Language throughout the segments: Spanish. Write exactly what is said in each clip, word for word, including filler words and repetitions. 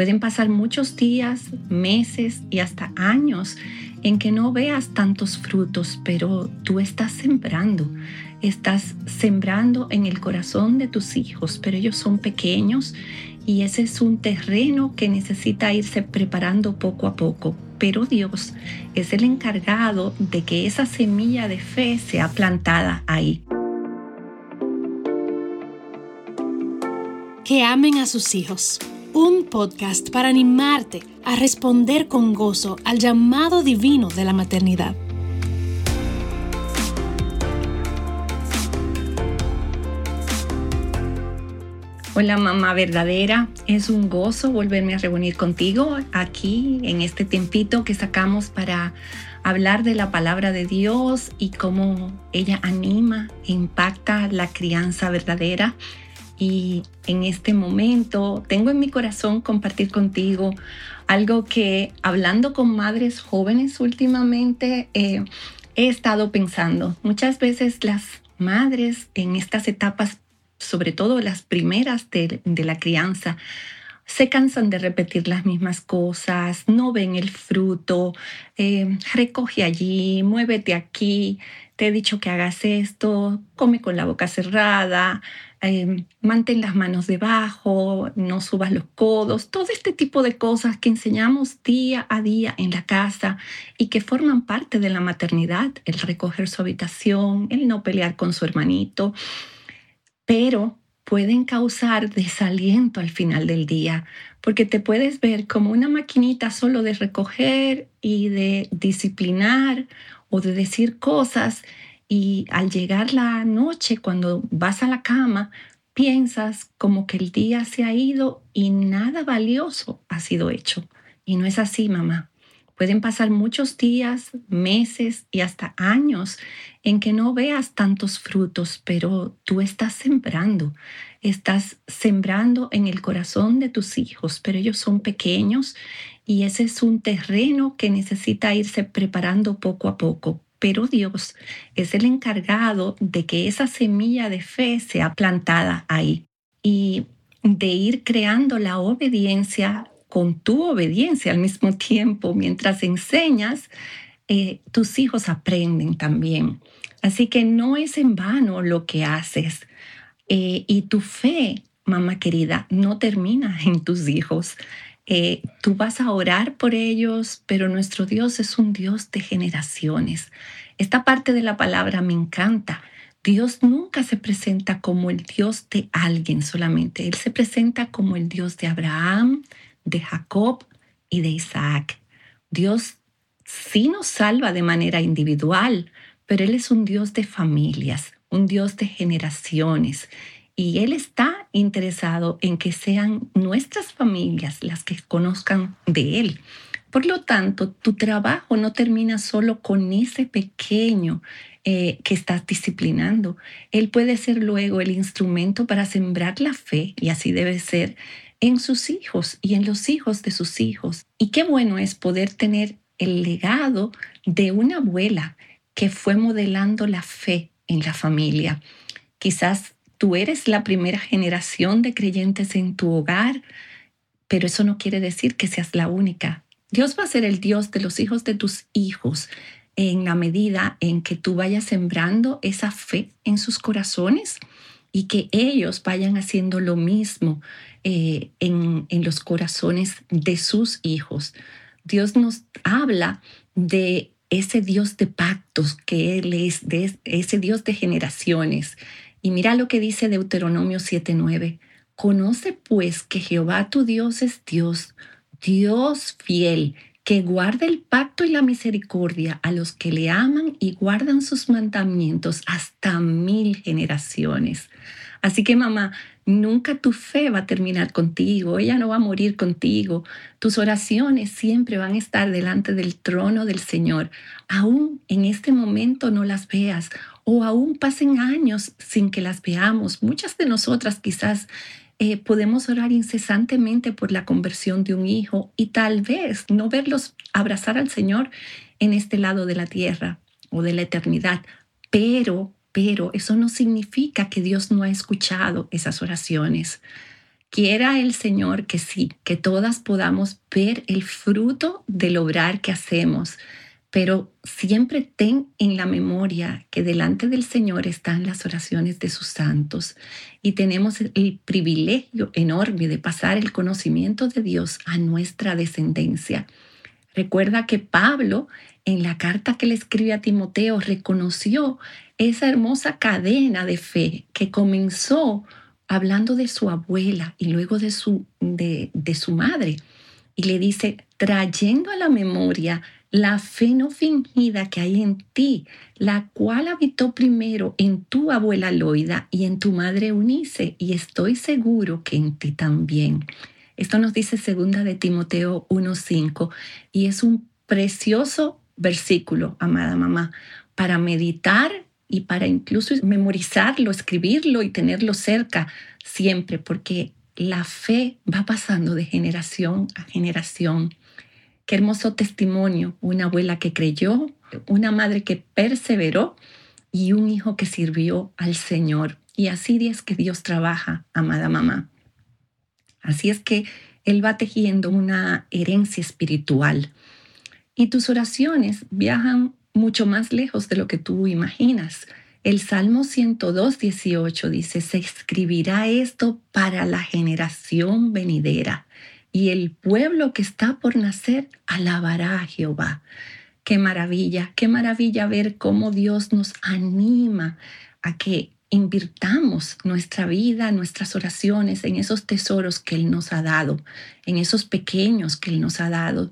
Pueden pasar muchos días, meses y hasta años en que no veas tantos frutos, pero tú estás sembrando. Estás sembrando en el corazón de tus hijos, pero ellos son pequeños y ese es un terreno que necesita irse preparando poco a poco. Pero Dios es el encargado de que esa semilla de fe sea plantada ahí. Que amen a sus hijos. Un podcast para animarte a responder con gozo al llamado divino de la maternidad. Hola mamá verdadera, es un gozo volverme a reunir contigo aquí en este tiempito que sacamos para hablar de la palabra de Dios y cómo ella anima e impacta la crianza verdadera. Y en este momento tengo en mi corazón compartir contigo algo que, hablando con madres jóvenes últimamente, eh, he estado pensando. Muchas veces las madres en estas etapas, sobre todo las primeras de, de la crianza, se cansan de repetir las mismas cosas, no ven el fruto, eh, recoge allí, muévete aquí, te he dicho que hagas esto, come con la boca cerrada, eh, mantén las manos debajo, no subas los codos, todo este tipo de cosas que enseñamos día a día en la casa y que forman parte de la maternidad, el recoger su habitación, el no pelear con su hermanito, pero pueden causar desaliento al final del día, porque te puedes ver como una maquinita solo de recoger y de disciplinar o de decir cosas, y al llegar la noche, cuando vas a la cama, piensas como que el día se ha ido y nada valioso ha sido hecho. Y no es así, mamá. Pueden pasar muchos días, meses y hasta años en que no veas tantos frutos, pero tú estás sembrando. Estás sembrando en el corazón de tus hijos, pero ellos son pequeños y ese es un terreno que necesita irse preparando poco a poco. Pero Dios es el encargado de que esa semilla de fe sea plantada ahí y de ir creando la obediencia con tu obediencia al mismo tiempo. Mientras enseñas, eh, tus hijos aprenden también. Así que no es en vano lo que haces. Eh, y tu fe, mamá querida, no termina en tus hijos. Eh, tú vas a orar por ellos, pero nuestro Dios es un Dios de generaciones. Esta parte de la palabra me encanta. Dios nunca se presenta como el Dios de alguien solamente. Él se presenta como el Dios de Abraham, de Jacob y de Isaac. Dios sí nos salva de manera individual, pero Él es un Dios de familias, un Dios de generaciones. Y Él está interesado en que sean nuestras familias las que conozcan de Él. Por lo tanto, tu trabajo no termina solo con ese pequeño eh, que estás disciplinando. Él puede ser luego el instrumento para sembrar la fe, y así debe ser, en sus hijos y en los hijos de sus hijos. Y qué bueno es poder tener el legado de una abuela que fue modelando la fe en la familia. Quizás tú eres la primera generación de creyentes en tu hogar, pero eso no quiere decir que seas la única. Dios va a ser el Dios de los hijos de tus hijos en la medida en que tú vayas sembrando esa fe en sus corazones y que ellos vayan haciendo lo mismo eh, en, en los corazones de sus hijos. Dios nos habla de ese Dios de pactos, que Él es, de ese Dios de generaciones. Y mira lo que dice Deuteronomio siete nueve. Conoce pues que Jehová tu Dios es Dios, Dios fiel, que guarda el pacto y la misericordia a los que le aman y guardan sus mandamientos hasta mil generaciones. Así que mamá, nunca tu fe va a terminar contigo, ella no va a morir contigo. Tus oraciones siempre van a estar delante del trono del Señor. Aún en este momento no las veas o aún pasen años sin que las veamos. Muchas de nosotras quizás eh, podemos orar incesantemente por la conversión de un hijo y tal vez no verlos abrazar al Señor en este lado de la tierra o de la eternidad, pero Pero eso no significa que Dios no ha escuchado esas oraciones. Quiera el Señor que sí, que todas podamos ver el fruto del obrar que hacemos, pero siempre ten en la memoria que delante del Señor están las oraciones de sus santos y tenemos el privilegio enorme de pasar el conocimiento de Dios a nuestra descendencia. Recuerda que Pablo, en la carta que le escribe a Timoteo, reconoció esa hermosa cadena de fe que comenzó hablando de su abuela y luego de su, de, de su madre. Y le dice, trayendo a la memoria la fe no fingida que hay en ti, la cual habitó primero en tu abuela Loida y en tu madre Eunice, y estoy seguro que en ti también. Esto nos dice segunda de Timoteo uno cinco, y es un precioso versículo, amada mamá, para meditar y para incluso memorizarlo, escribirlo y tenerlo cerca siempre, porque la fe va pasando de generación a generación. Qué hermoso testimonio, una abuela que creyó, una madre que perseveró y un hijo que sirvió al Señor. Y así es que Dios trabaja, amada mamá. Así es que Él va tejiendo una herencia espiritual. Y tus oraciones viajan mucho más lejos de lo que tú imaginas. El Salmo ciento dos, dieciocho dice, se escribirá esto para la generación venidera, y el pueblo que está por nacer alabará a Jehová. Qué maravilla, qué maravilla ver cómo Dios nos anima a que invirtamos nuestra vida, nuestras oraciones en esos tesoros que Él nos ha dado, en esos pequeños que Él nos ha dado.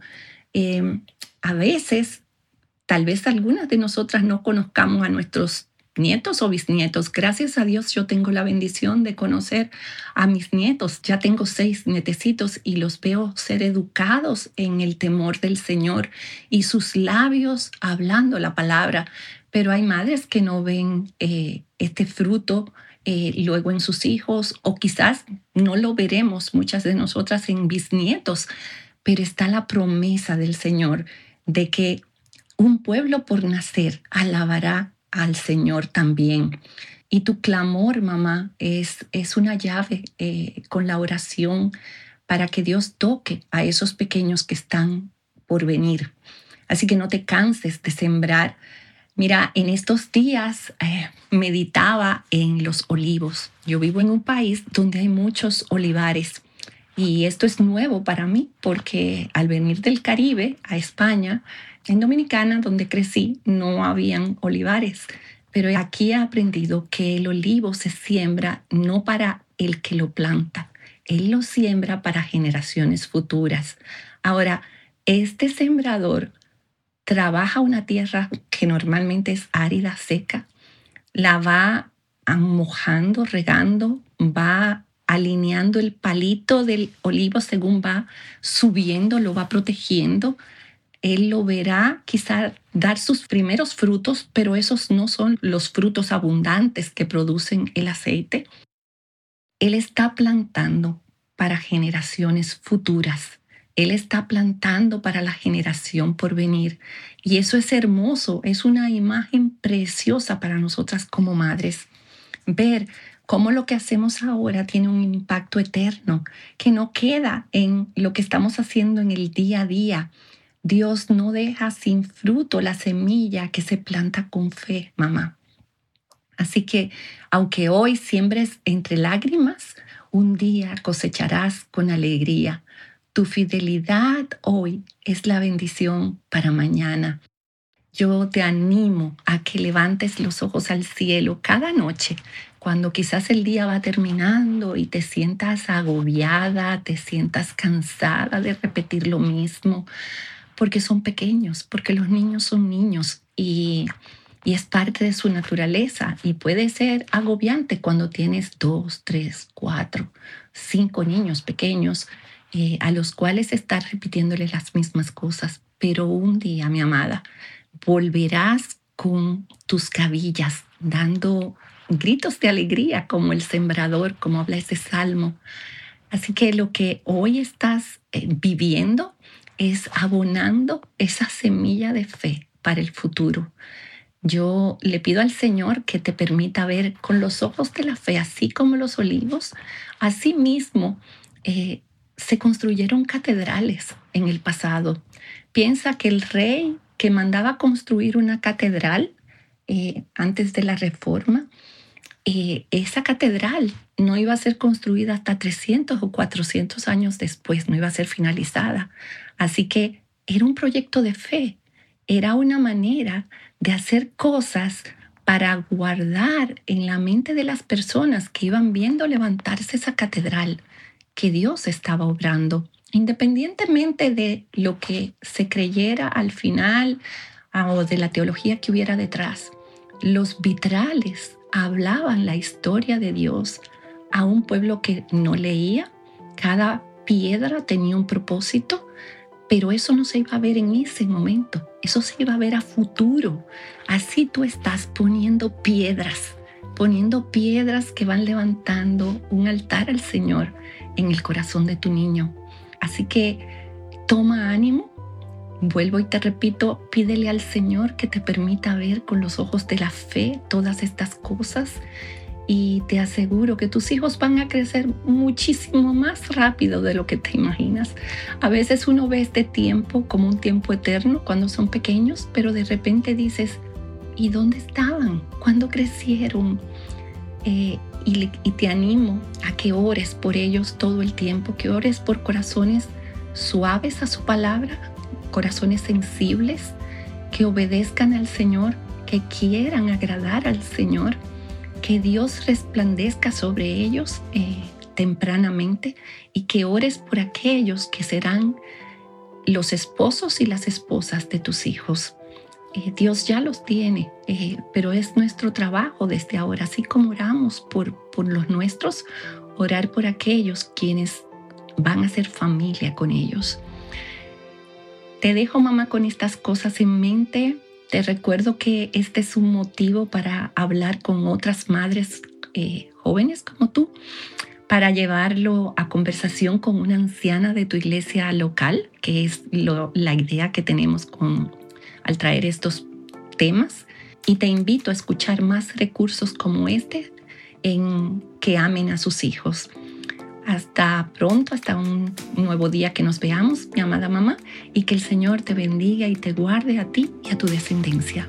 Eh, a veces, tal vez algunas de nosotras no conozcamos a nuestros nietos o bisnietos. Gracias a Dios yo tengo la bendición de conocer a mis nietos. Ya tengo seis nietecitos y los veo ser educados en el temor del Señor y sus labios hablando la palabra. Pero hay madres que no ven eh, este fruto eh, luego en sus hijos, o quizás no lo veremos muchas de nosotras en bisnietos, pero está la promesa del Señor de que un pueblo por nacer alabará al Señor también. Y tu clamor, mamá, es, es una llave eh, con la oración para que Dios toque a esos pequeños que están por venir. Así que no te canses de sembrar. Mira, en estos días eh, meditaba en los olivos. Yo vivo en un país donde hay muchos olivares. Y esto es nuevo para mí porque al venir del Caribe a España, en Dominicana, donde crecí, no habían olivares. Pero aquí he aprendido que el olivo se siembra no para el que lo planta. Él lo siembra para generaciones futuras. Ahora, este sembrador trabaja una tierra que normalmente es árida, seca, la va mojando, regando, va alineando el palito del olivo según va subiendo, lo va protegiendo. Él lo verá quizá dar sus primeros frutos, pero esos no son los frutos abundantes que producen el aceite. Él está plantando para generaciones futuras. Él está plantando para la generación por venir. Y eso es hermoso, es una imagen preciosa para nosotras como madres. Ver cómo lo que hacemos ahora tiene un impacto eterno, que no queda en lo que estamos haciendo en el día a día. Dios no deja sin fruto la semilla que se planta con fe, mamá. Así que, aunque hoy siembres entre lágrimas, un día cosecharás con alegría. Tu fidelidad hoy es la bendición para mañana. Yo te animo a que levantes los ojos al cielo cada noche, cuando quizás el día va terminando y te sientas agobiada, te sientas cansada de repetir lo mismo, porque son pequeños, porque los niños son niños y, y es parte de su naturaleza, y puede ser agobiante cuando tienes dos, tres, cuatro, cinco niños pequeños eh, a los cuales estás repitiéndoles las mismas cosas. Pero un día, mi amada, volverás con tus cabillas dando gritos de alegría como el sembrador, como habla ese salmo. Así que lo que hoy estás eh, viviendo es abonando esa semilla de fe para el futuro. Yo le pido al Señor que te permita ver con los ojos de la fe, así como los olivos. Asimismo, eh, se construyeron catedrales en el pasado. Piensa que el rey que mandaba construir una catedral eh, antes de la Reforma, eh, esa catedral no iba a ser construida hasta trescientos o cuatrocientos años después, no iba a ser finalizada. Así que era un proyecto de fe, era una manera de hacer cosas para guardar en la mente de las personas que iban viendo levantarse esa catedral que Dios estaba obrando, independientemente de lo que se creyera al final o de la teología que hubiera detrás. Los vitrales hablaban la historia de Dios a un pueblo que no leía. Cada piedra tenía un propósito, pero eso no se iba a ver en ese momento, eso se iba a ver a futuro. Así tú estás poniendo piedras, poniendo piedras que van levantando un altar al Señor en el corazón de tu niño. Así que toma ánimo, vuelvo y te repito, pídele al Señor que te permita ver con los ojos de la fe todas estas cosas. Y te aseguro que tus hijos van a crecer muchísimo más rápido de lo que te imaginas. A veces uno ve este tiempo como un tiempo eterno cuando son pequeños, pero de repente dices, ¿y dónde estaban? ¿Cuándo crecieron? Eh, y, le, y te animo a que ores por ellos todo el tiempo, que ores por corazones suaves a su palabra, corazones sensibles, que obedezcan al Señor, que quieran agradar al Señor. Que Dios resplandezca sobre ellos eh, tempranamente y que ores por aquellos que serán los esposos y las esposas de tus hijos. Eh, Dios ya los tiene, eh, pero es nuestro trabajo desde ahora, así como oramos por, por los nuestros, orar por aquellos quienes van a ser familia con ellos. Te dejo, mamá, con estas cosas en mente. Te recuerdo que este es un motivo para hablar con otras madres eh, jóvenes como tú, para llevarlo a conversación con una anciana de tu iglesia local, que es lo, la idea que tenemos con, al traer estos temas. Y te invito a escuchar más recursos como este en que amen a sus hijos. Hasta pronto, hasta un nuevo día que nos veamos, mi amada mamá, y que el Señor te bendiga y te guarde a ti y a tu descendencia.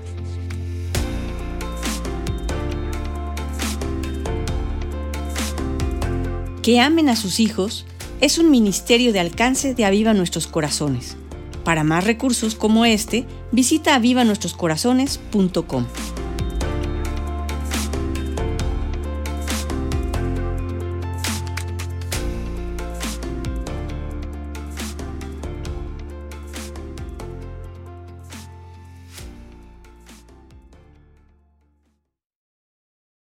Que amen a sus hijos es un ministerio de alcance de Aviva Nuestros Corazones. Para más recursos como este, visita aviva nuestros corazones punto com.